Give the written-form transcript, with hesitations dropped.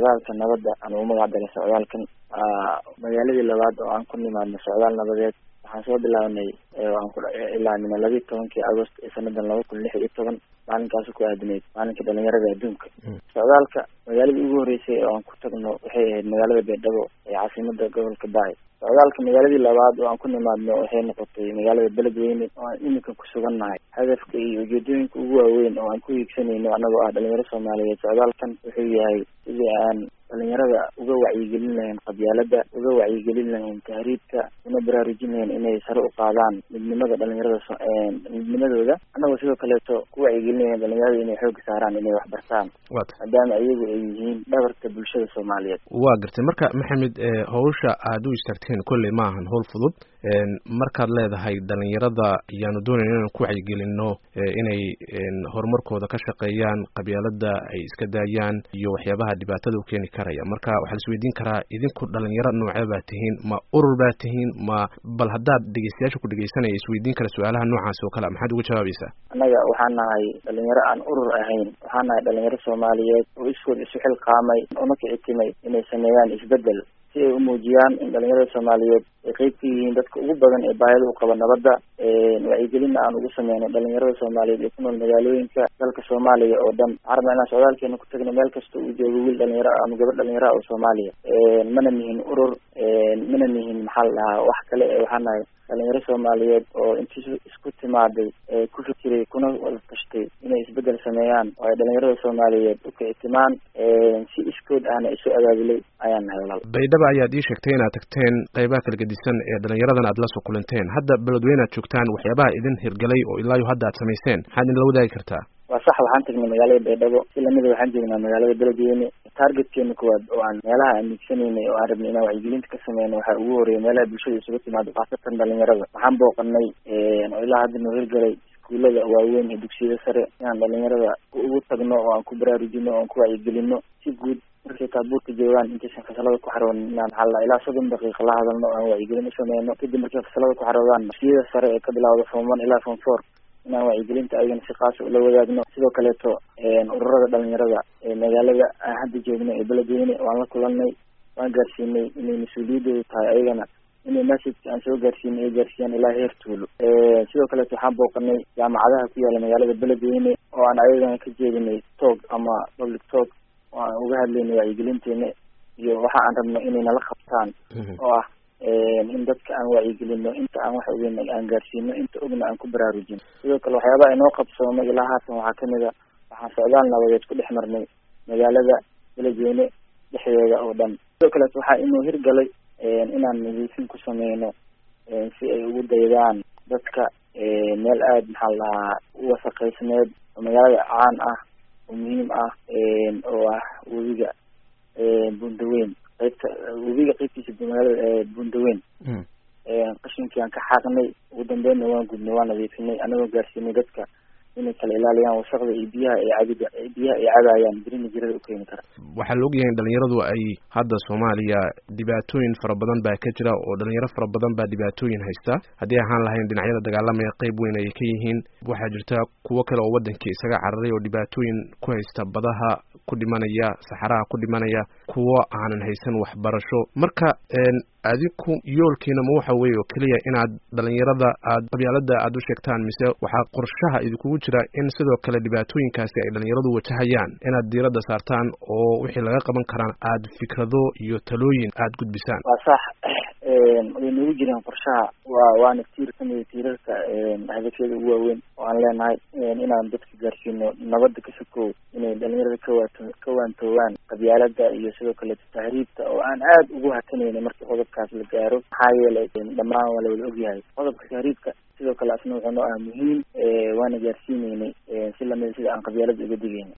socdaalka nabadda aan ugu magac daray socdaalkan magaaladii labaad oo aan ku nimaadno socdaal nabadeed waxaan soo bilaabnay ilaa min 12 Agost ee sanadan 2016 maalinkaas ku aadneyd maalinka dhalinyarada adduunka. Socdaalka magaaladii ugu horeysay oo aan ku tagno waxay ahayd magaalada Beledweyne ee caasimadda gobolka Baay. socdaalka magaaladii labaad oo aan ku nimaadno waxay noqotay magaalada Beledweyne oo aan iminka ku sugannahay. hadafka iyo ujeedooyinka ugu waaweyn oo aan ku hiigsanayno anagoo ah dhalinyaro Soomaaliyeed socdaalkan wuxuu yahay sidii aan dhalinyarada uga wacyigelin lahayn qabyaalada, uga wacyigelin lahayn tahriibka, una baraarujin lahayn inay sare u qaadaan midnimada dhalinyarada midnimadooda, anagoo sidoo kaleeto ku wacyigelin lahayn dhalinyarada inay xoog saaraan inay wax bartaan maadaama iyagu ay yihiin dhabarka bulshada Soomaaliyeed. waa gartay marka Maxamed, hawsha aad u istarteen kolley ma ahan hawl fudud. markaad leedahay dhalinyarada ayaanu doonayna inaan ku wacyigelino inay horumarkooda ka shaqeeyaan, qabyaalada ay iska daayaan iyo waxyaabaha dhibaatada u keeni karaya, marka waxaa la isweydiin karaa idinku dhalinyaro noocee baa tihiin? ma urur baa tihiin? ma bal haddaad dhegeystayaasha ku dhegeysanaya isweydiin kara su-aalaha noocaas oo kale maxaad uga jawaabaysaa? annaga waxaan nahay dhalinyaro aan urur ahayn, waxaan nahay dhalinyaro Soomaaliyeed oo iskood isu xilqaamay una kicitimay inay sameeyaan isbedel si ay u muujiyaan in dhalinyarada Soomaaliyeed ay qayb ka yihiin dadka ugu badan ee baahida u qaba nabadda. wacyigelin aan ugu sameyno dhalinyarada Soomaaliyeed ee ku nool magaalooyinka dalka Soomaaliya oo dhan. waxaan rabnaa inaan socdaalkeena ku tagno meel kasta uu joogo wiil dhalinyaro ah ama gabadh dhalinyaro ah oo Soomaaliya. mana nihin urur, mana nihin maxaa la dhahaa wax kale. waxaan nahay dhalinyaro Soomaaliyeed oo intii isku timaaday ku fikiray kuna wada tashtay inay isbedel sameeyaan oo ay dhalinyarada Soomaaliyeed u kicitimaan si iskood ahna isu abaabulay ayaan nahay walaal. Baydhabo ayaad ii sheegtay inaad tagteen qaybaha kala gedisan ee dhalinyaradan aad la soo kulanteen. hadda Beledweyne aad joogtaan, waxyaabaha idin hirgalay oo ilaa iyo hadda aad samayseen maxaad idinla wadaagi kartaa? waa sax, waxaan tagnay magaalada Baydhabo, si lamida waxaan joognaa magaalada Beledweyne. targetkeena kuwaad oo aan meelaha aan miigsanaynay oo aan rabnay inaan wacyigelinta ka sameyno waxaa ugu horeeyay meelaha bulshada isugu timaado khaasatan dhalinyarada. waxaan booqanay oo ilaa hadda noo hirgalay iskuulada waaweyn iyo dugsiyada sare inaan dhalinyarada ugu tagno oo aan ku baraarujino oo aan ku wacyigelino. si guud markay taabuurka joogaan intaysan fasalada ku xaroonin inaan ilaa 30 daqiiqo la hadalno oo aan wacyigelin u sameyno. kadib markay fasalada ku xaroodaan dugsiyada sare ee ka bilowda Form 1 ilaa Form 4 inaan wacyigelinta ayagana si qaas ula wadaagno. sidoo kaleeto ururada dhalinyarada ee magaalada aan hadda joogno ee Beledweyne waan la kulanay, waan gaarsiinay inay mas-uuliyadoodu tahay ayagana inay message aan soo gaarsiinay ay gaarsiiyaan ilaa heer tuulo. sidoo kaleeto waxaan booqanay jaamacadaha ku yaala magaalada Beledweyne oo aan ayagana ka jeedinay talk ama public talk oo aan uga hadlaynay wacyigelinteena iyo waxa aan rabno inay nala qabtaan oo ah in dadka aan wacyigelino, inta aan wax ogeyn aan gaarsiino, inta ogna aan ku baraarujin. sidoo kale waxyaabaha inoo qabsoomay ilaa haatan waxaa kamid ah waxaan socdaal nabadeed ku dhex marnay magaalada Beledweyne dhexdeeda oo dhan. sidoo kale waxaa inuu hirgalay inaan nadiifin ku sameyno si ay ugu daydaan dadka meel aad maxaa la dhahaa u wasaqaysneed oo magaalada caan ah oo muhiim ah oo ah webiga Bundaweyn. webiga qaybtiisa magaalada Bundaweyn qashinkii aan ka xaaqnay, ugu dambeynna waan gudnay, waan nadiifinay anagoo gaarsiinay dadka inay kala ilaaliyaan wasaqda iyo biyaha ay cabayaan birina jirada u keeni kara. waxaa la ogyahay in dhalinyaradu ay hadda Soomaaliya dhibaatooyin fara badan baa ka jira oo dhalinyaro fara badan baa dhibaatooyin haysta. haddii ahaan lahayn dhinacyada dagaalamaya qayb weyn ayay ka yihiin. waxaa jirta kuwo kale oo wadankii isaga cararay oo dhibaatooyin ku haysta, badaha ku dhimanaya, saxaraha ku dhimanaya, kuwo aanan haysan waxbarasho. marka adinku yoolkiina ma waxa weeye oo keliya inaad dhalinyarada aad qabyaalada aad u sheegtaan, mise waxaa qorshaha idinkugu jira in sidoo kale dhibaatooyinkaasi ay dhalinyaradu wajahayaan inaad diiradda saartaan oo wixii laga qaban karaan aad fikrado iyo talooyin aad gudbisaan? waa sax, way nagu jiraan qorshaha. waana tiir kamida tiirarka hadafyada ugu waaweyn oo aan leenahay inaan dadka gaarsiino nabadda ka sokow inay dhalinyarada ka waantoowaan qabyaalada iyo sidoo kale tahriibta oo aan aad ugu hakanayna markii qodobkaas la gaaro. maxaa yeelay dhammaan waa la wada ogyahay qodobka tahriibka sidoo kale asna wuxuu noo ah muhiim, waana gaarsiineynay si lamida sida aan qabyaalada uga digayna.